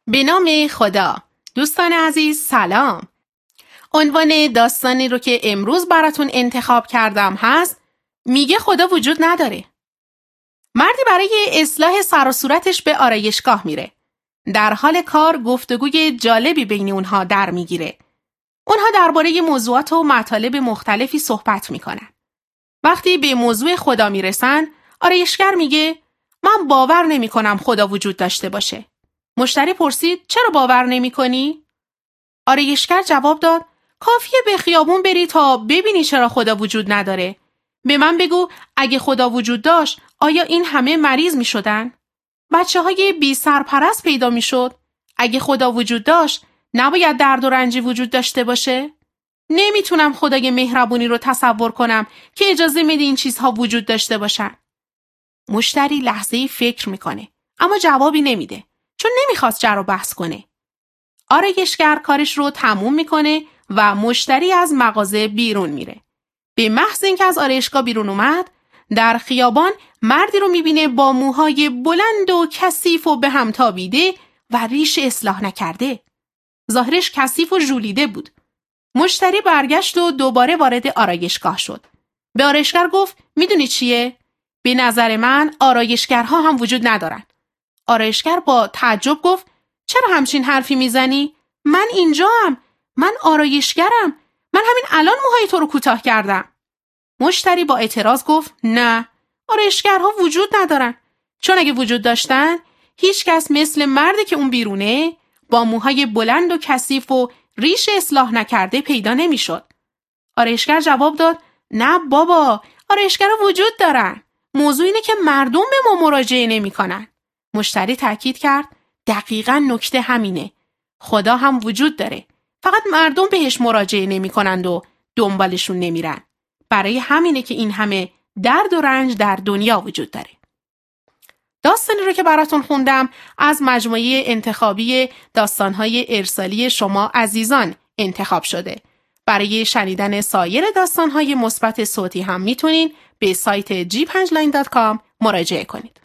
به نام خدا. دوستان عزیز سلام. عنوان داستانی رو که امروز براتون انتخاب کردم هست میگه خدا وجود نداره. مردی برای اصلاح سر و صورتش به آرایشگاه میره. در حال کار گفتگوی جالبی بین اونها در میگیره. اونها درباره موضوعات و مطالب مختلفی صحبت میکنن. وقتی به موضوع خدا میرسن، آرایشگر میگه من باور نمیکنم خدا وجود داشته باشه. مشتری پرسید چرا باور نمیکنی؟ آرایشگر جواب داد کافیه به خیابون بری تا ببینی چرا خدا وجود نداره. به من بگو اگه خدا وجود داشت آیا این همه مریض می شدن؟ بچه های بی سرپرست پیدا می شد؟ اگه خدا وجود داشت نباید درد و رنجی وجود داشته باشه؟ نمیتونم خدای مهربونی رو تصور کنم که اجازه میده این چیزها وجود داشته باشن. مشتری لحظه‌ای فکر میکنه اما جوابی نمیده چون نمیخواست جر و بحث کنه. آرایشگر کارش رو تموم میکنه و مشتری از مغازه بیرون میره. به محض اینکه از آرایشگاه بیرون اومد، در خیابان مردی رو میبینه با موهای بلند و کثیف و به هم تابیده و ریش اصلاح نکرده. ظاهرش کثیف و ژولیده بود. مشتری برگشت و دوباره وارد آرایشگاه شد. به آرایشگر گفت میدونی چیه؟ به نظر من آرایشگرها هم وجود ندارن. آرایشگر با تعجب گفت چرا همچین حرفی میزنی؟ من اینجام. من آرایشگرم. من همین الان موهای تو رو کوتاه کردم. مشتری با اعتراض گفت نه، آرایشگرها وجود ندارن. چون اگه وجود داشتن هیچ کس مثل مردی که اون بیرونه با موهای بلند و کثیف و ریش اصلاح نکرده پیدا نمیشد. آرایشگر جواب داد نه بابا، آرایشگرها وجود دارن. موضوع اینه که مردم به ما مراجعه نمیکنن. مشتری تاکید کرد دقیقاً نکته همینه. خدا هم وجود داره. فقط مردم بهش مراجعه نمیکنند و دنبالشون نمیرن. برای همینه که این همه درد و رنج در دنیا وجود داره. داستانی رو که براتون خوندم از مجموعه انتخابی داستان‌های ارسالی شما عزیزان انتخاب شده. برای شنیدن سایر داستان‌های مثبت صوتی هم میتونین به سایت g5line.com مراجعه کنید.